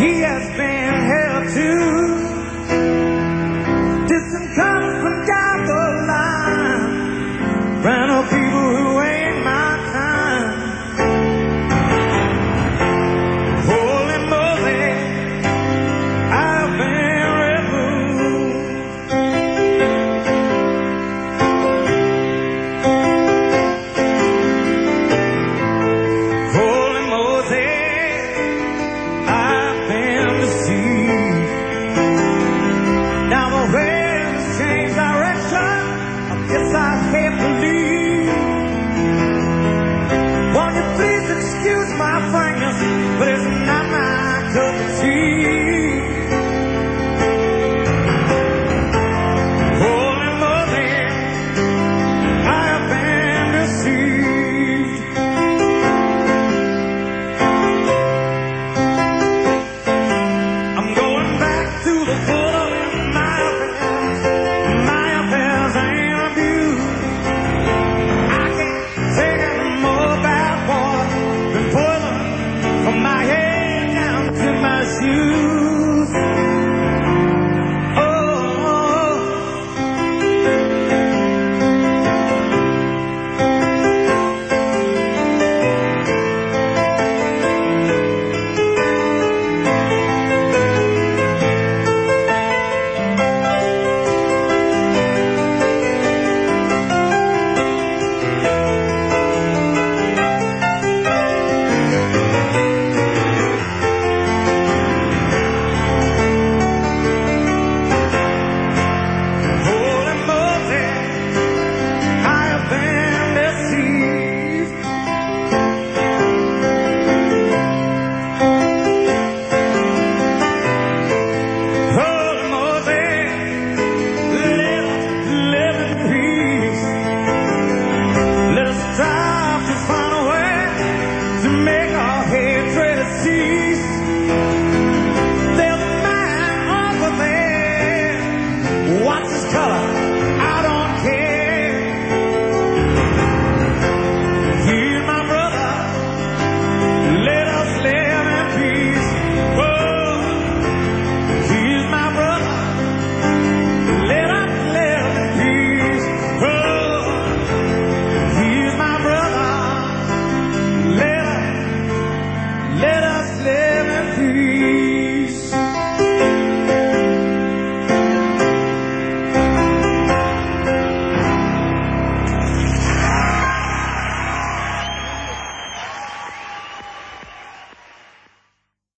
He has been held to distant comes from down the line, round of people who ain't my kind. Holy moly, I've been removed. Holy moly, I've been deceived. Now the winds change direction, I guess I can't believe. Won't you please excuse my frankness, but it's not my cup of tea.